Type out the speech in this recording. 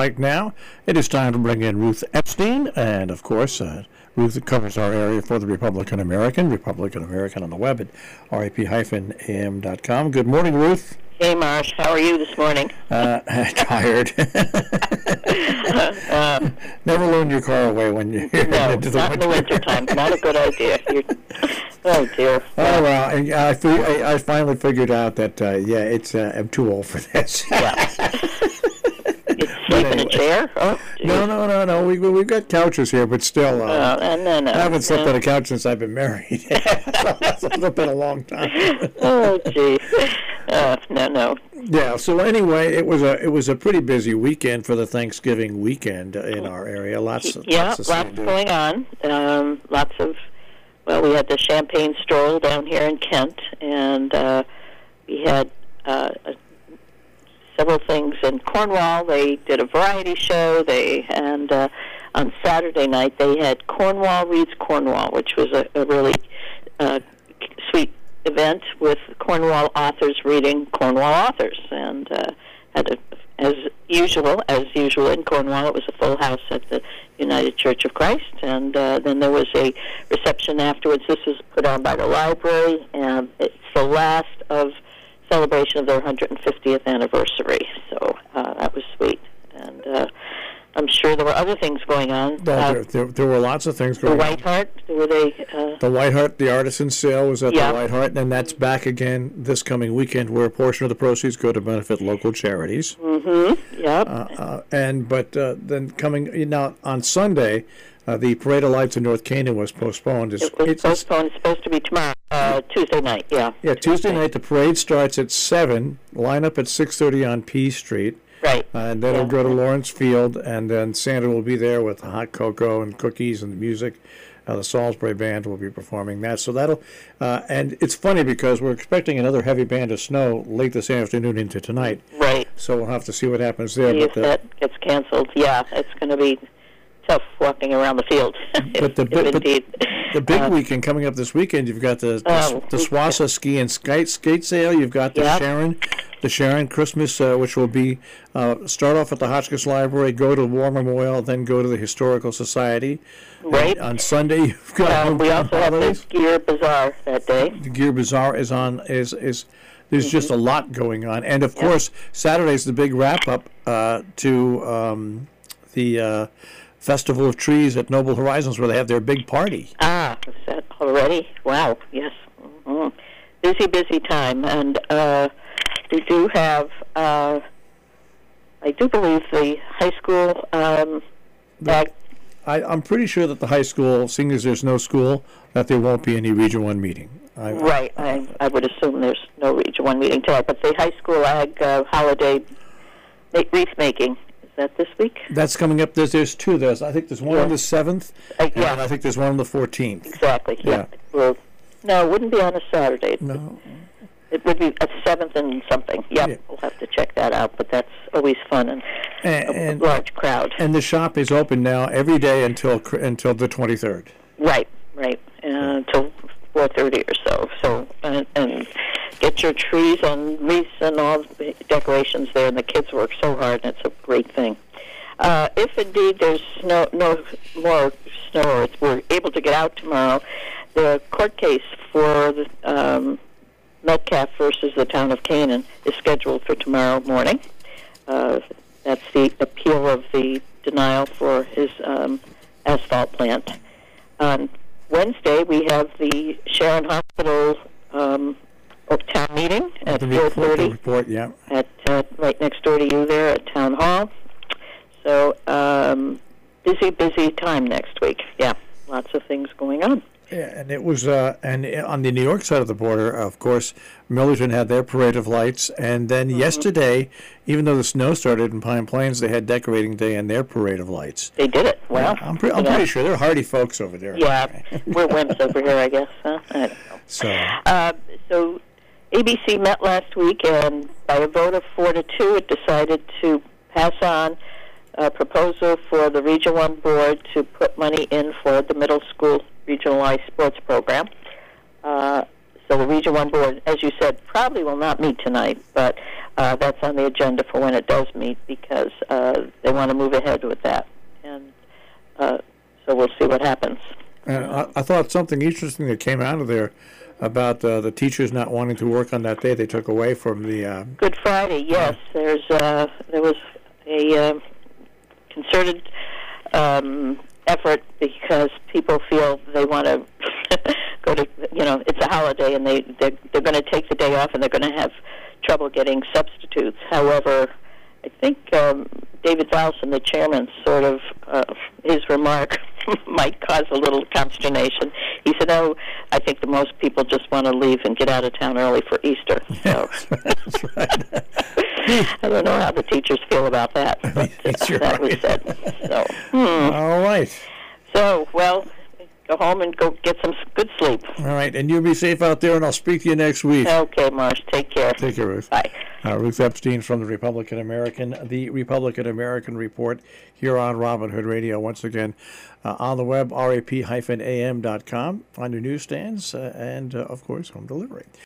Right now, it is time to bring in Ruth Epstein, and of course, Ruth covers our area for the Republican American on the web at rap-am.com. Good morning, Ruth. Hey, Marsh. How are you this morning? Tired. Never loan your car away when you're into the not in the wintertime. Not a good idea. Oh, dear. Oh, well, I finally figured out that, I'm too old for this. Yeah. Sleep in a chair? Oh, no. We've got couches here, but still, no. I haven't slept on a couch since I've been married. So it's been a long time. Oh, gee. No. Yeah. So anyway, it was a pretty busy weekend for the Thanksgiving weekend in our area. Lots going on. We had the Champagne Stroll down here in Kent, and we had several things in Cornwall. They did a variety show. On Saturday night they had Cornwall Reads Cornwall, which was a really sweet event with Cornwall authors reading Cornwall authors, and as usual in Cornwall, it was a full house at the United Church of Christ, and then there was a reception afterwards. This was put on by the library, and it's the last of celebration of their 150th anniversary, so that was sweet. And I'm sure there were other things going on. There were lots of things going on. The White Hart, were they? The White Hart, the artisan sale was at the White Hart, and that's back again this coming weekend, where a portion of the proceeds go to benefit local charities. Mm-hmm. Yep. Then coming now on Sunday, the Parade of Lights in North Canaan was postponed. It's postponed. It's supposed to be tomorrow, Tuesday night. Yeah. Yeah, Tuesday night. The parade starts at 7. Line up at 6:30 on P Street. Right. And then it'll go to Lawrence Field, and then Santa will be there with hot cocoa and cookies and music. The Salisbury Band will be performing that. So that'll, and it's funny because we're expecting another heavy band of snow late this afternoon into tonight. Right. So we'll have to see what happens there. If that gets canceled, it's going to be tough walking around the field. The big weekend coming up this weekend, you've got the Swassa Ski and Skate Sale. You've got the Sharon Christmas, which will be start off at the Hotchkiss Library, go to War Memorial, then go to the Historical Society. Right. On Sunday, you've got we also have the Gear Bazaar that day. The Gear Bazaar is on. There's just a lot going on, and of course Saturday's the big wrap up to the Festival of Trees at Noble Horizons, where they have their big party. Is that already? Wow, yes. Mm-hmm. Busy time. And we do have, I do believe the high school... I'm pretty sure that the high school, seeing as there's no school, that there won't be any Region 1 meeting. I would assume there's no Region 1 meeting tonight, but the high school ag holiday wreath making, is that this week? That's coming up. There's two. I think there's one on the 7th, and I think there's one on the 14th. Exactly, yeah. Well, no, it wouldn't be on a Saturday. No. It would be a 7th and something. Yep, We'll have to check that out, but that's always fun and a large crowd. And the shop is open now every day until the 23rd. Right, until 4:30 or so. So and get your trees and wreaths and all the decorations there, and the kids work so hard, and it's a great thing. If indeed there's no more snow, or we're able to get out tomorrow, the court case for the Metcalf versus the town of Canaan is scheduled for tomorrow morning. That's the appeal of the denial for his asphalt plant. On Wednesday, we have the Sharon Hospital town meeting at 4:30. Report, yeah. At right next door to you there at Town Hall. So busy time next week. Yeah, lots of things going on. Yeah, and it was, and on the New York side of the border, of course, Millerton had their Parade of Lights, and then yesterday, even though the snow started in Pine Plains, they had Decorating Day and their Parade of Lights. They did it. Well, I'm pretty sure they're hardy folks over there. Yeah, we're wimps over here, I guess. Huh? I don't know. So ABC met last week, and by a vote of 4-2, it decided to pass on a proposal for the Region 1 board to put money in for the middle school regionalized sports program. So the Region 1 board, as you said, probably will not meet tonight, but that's on the agenda for when it does meet because they want to move ahead with that. And so we'll see what happens. I thought something interesting that came out of there about the teachers not wanting to work on that day they took away from the... Good Friday, yes. There was a concerted effort because people feel they want to go to, it's a holiday and they're going to take the day off and they're going to have trouble getting substitutes. However, I think David Valson, the chairman, sort of, his remark might cause a little consternation. He said, I think the most people just want to leave and get out of town early for Easter. So. That's right. I don't know how the teachers feel about that, but that was said. So, All right. So, well, go home and go get some good sleep. All right, and you be safe out there, and I'll speak to you next week. Okay, Marsh. Take care. Take care, Ruth. Bye. Ruth Epstein from the Republican American Report here on Robin Hood Radio. Once again, on the web, rap-am.com, on your newsstands, and, of course, home delivery.